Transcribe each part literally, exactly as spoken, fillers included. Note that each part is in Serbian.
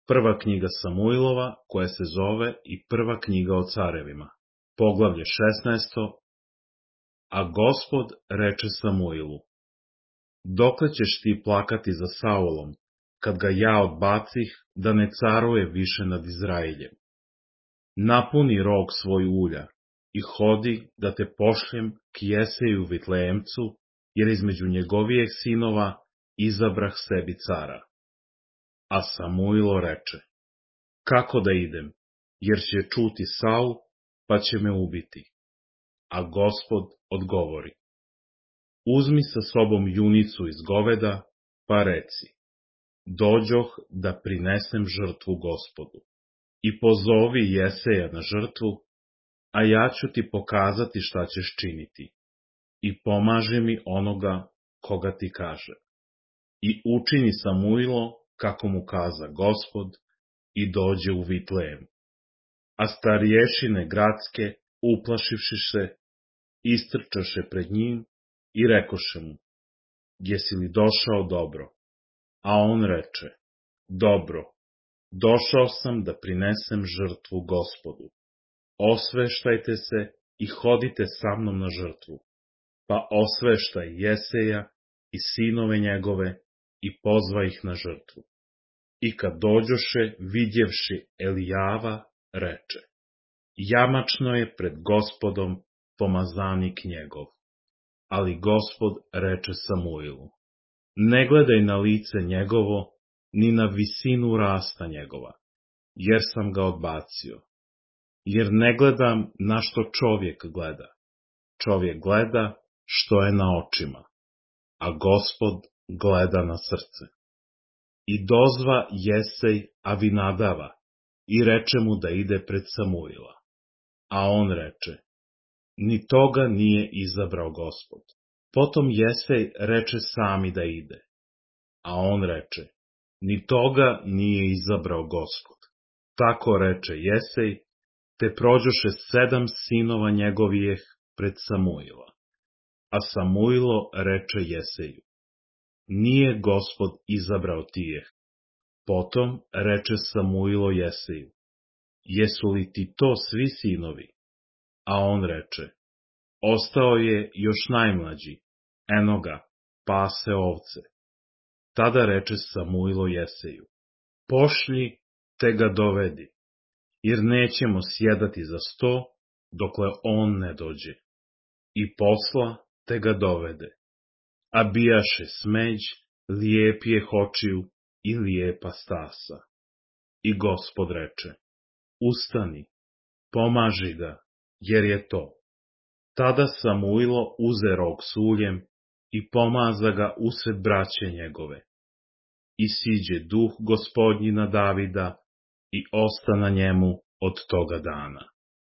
Prva knjiga Samuilova, koja se zove i Prva knjiga o carevima. Poglavlje šesnaesto. A Gospod reče Samuilu: dokle ćeš ti plakati za Saulom, kad ga ja odbacih da ne caruje više nad Izraeljem? Napuni rog svoj ulja i hodi da te pošljem k Jeseju Vitlejemcu, jer između njegovijeh sinova izabrah sebi cara. A Samuilo reče: kako da idem, jer će čuti Saul, pa će me ubiti. A Gospod odgovori: uzmi sa sobom junicu iz goveda, pa reci: dođoh da prinesem žrtvu Gospodu. I pozovi Jeseja na žrtvu, a ja ću ti pokazati šta ćeš činiti. I pomaži mi onoga koga ti kaže. I učini Samuilo kako mu kaza Gospod, i dođe u Vitlejem. A starješine gradske, uplašivši se, istrčaše pred njim i rekoše mu: jesi li došao dobro? A on reče: dobro, došao sam da prinesem žrtvu Gospodu. Osveštajte se i hodite sa mnom na žrtvu. Pa osveštaj Jeseja i sinove njegove i pozva ih na žrtvu. I kad dođoše, vidjevši Elijava, reče: jamačno je pred Gospodom pomazanik njegov. Ali Gospod reče Samuilu: ne gledaj na lice njegovo, ni na visinu rasta njegova, jer sam ga odbacio. Jer ne gledam na što čovjek gleda. Čovjek gleda što je na očima, a Gospod gleda na srce. I dozva Jesej Avinadava i reče mu da ide pred Samuila. A on reče: ni toga nije izabrao Gospod. Potom Jesej reče sami da ide. A on reče: ni toga nije izabrao Gospod. Tako reče Jesej, te prođoše sedam sinova njegovijeh pred Samuila. A Samuilo reče Jeseju: nije Gospod izabrao tijeh. Potom reče Samuilo Jeseju: jesu li ti to svi sinovi? A on reče: ostao je još najmlađi, eno ga, pase ovce. Tada reče Samuilo Jeseju: pošlji te ga dovedi, jer nećemo sjedati za sto, dokle on ne dođe. I posla te ga dovede. A bijaše smeđ, lijepijeh očiju i lijepa stasa. I Gospod reče: ustani, pomaži ga, jer je to. Tada Samuilo uze rog s uljem i pomaza ga usred braće njegove. I siđe duh Gospodnji na Davida i osta na njemu od toga dana.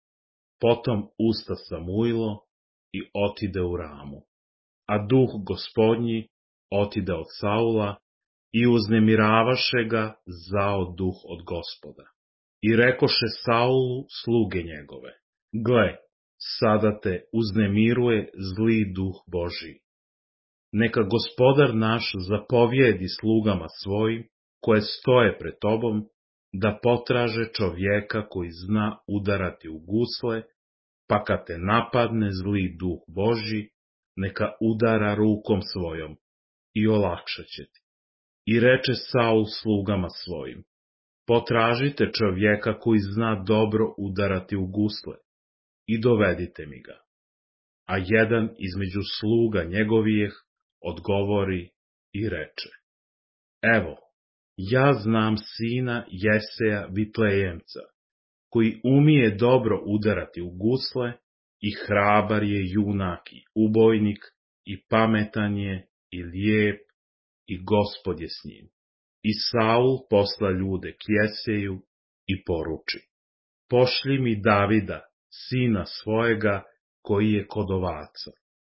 Potom usta Samuilo i otide u Ramu. A duh Gospodnji otide od Saula i uznemiravaše ga zao duh od Gospoda. I rekoše Saulu sluge njegove: gle, sada te uznemiruje zli duh Božiji. Neka Gospodar naš zapovjedi slugama svojim, koje stoje pred tobom, da potraže čovjeka koji zna udarati u gusle, pa kad te napadne zli duh Božji, neka udara rukom svojom i olakšat će ti. I reče Saul slugama svojim: potražite čovjeka koji zna dobro udarati u gusle i dovedite mi ga. A jedan između sluga njegovijeh odgovori i reče: evo, ja znam sina Jeseja Vitlejemca, koji umije dobro udarati u gusle i hrabar je junak i ubojnik i pametan je i lijep i Gospod je s njim. I Saul posla ljude k Jeseju i poruči: pošli mi Davida, sina svojega, koji je kod ovaca.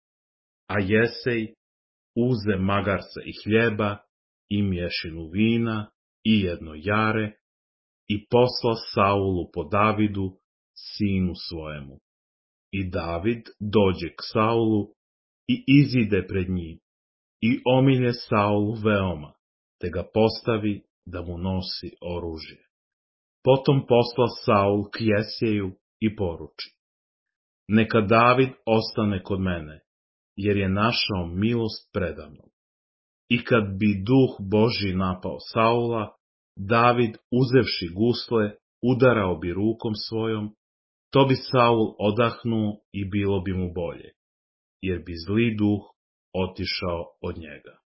A Jesej uze magarca i hljeba i mješinu vina i jedno jare i posla Saulu po Davidu, sinu svojemu. I David dođe k Saulu i izide pred njim i omilje Saulu veoma, te ga postavi da mu nosi oružje. Potom posla Saul k Jesjeju i poruči: Neka David ostane kod mene, jer je našao milost predamnom. I kad bi duh Božji napao Saula, David, uzevši gusle, udarao bi rukom svojom, to bi Saul odahnuo i bilo bi mu bolje, jer bi zli duh otišao od njega.